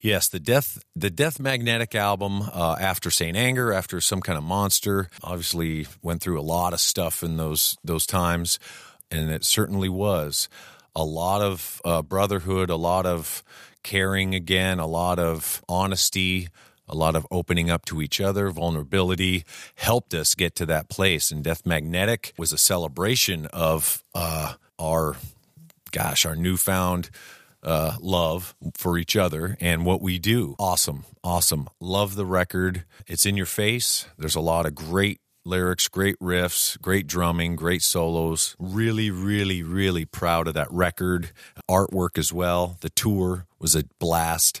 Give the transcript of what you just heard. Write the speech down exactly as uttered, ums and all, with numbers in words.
Yes, the Death the Death Magnetic album, uh, after Saint Anger, after Some Kind of Monster, obviously went through a lot of stuff in those those times, and it certainly was a lot of uh, brotherhood, a lot of caring again, a lot of honesty, a lot of opening up to each other, vulnerability, helped us get to that place. And Death Magnetic was a celebration of uh, our, gosh, our newfound uh, love for each other and what we do. Awesome, awesome. Love the record. It's in your face. There's a lot of great lyrics, great riffs, great drumming, great solos. Really, really, really proud of that record. Artwork as well. The tour was a blast.